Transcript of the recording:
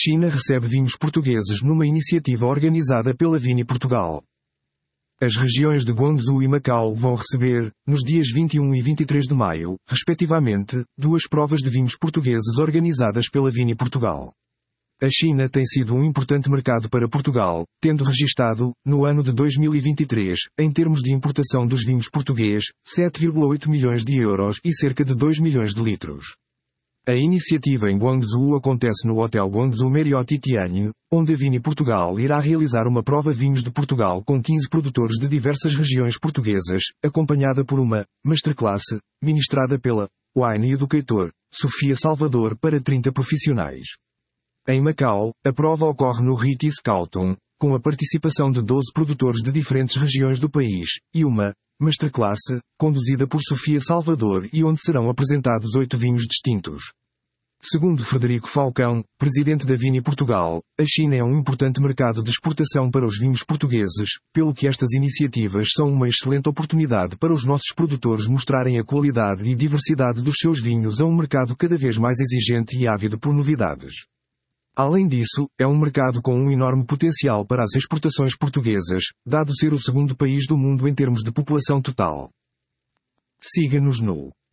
China recebe vinhos portugueses numa iniciativa organizada pela Vini Portugal. As regiões de Guangzhou e Macau vão receber, nos dias 21 e 23 de maio, respectivamente, duas provas de vinhos portugueses organizadas pela Vini Portugal. A China tem sido um importante mercado para Portugal, tendo registado, no ano de 2023, em termos de importação dos vinhos português, 7,8 milhões de euros e cerca de 2 milhões de litros. A iniciativa em Guangzhou acontece no Hotel Guangzhou Marriott Tianhe, onde a Vini Portugal irá realizar uma prova vinhos de Portugal com 15 produtores de diversas regiões portuguesas, acompanhada por uma masterclass, ministrada pela Wine Educator, Sofia Salvador para 30 profissionais. Em Macau, a prova ocorre no Ritz-Carlton, com a participação de 12 produtores de diferentes regiões do país, e uma masterclass, conduzida por Sofia Salvador e onde serão apresentados 8 vinhos distintos. Segundo Frederico Falcão, presidente da Vini Portugal, a China é um importante mercado de exportação para os vinhos portugueses, pelo que estas iniciativas são uma excelente oportunidade para os nossos produtores mostrarem a qualidade e diversidade dos seus vinhos a um mercado cada vez mais exigente e ávido por novidades. Além disso, é um mercado com um enorme potencial para as exportações portuguesas, dado ser o segundo país do mundo em termos de população total. Siga-nos no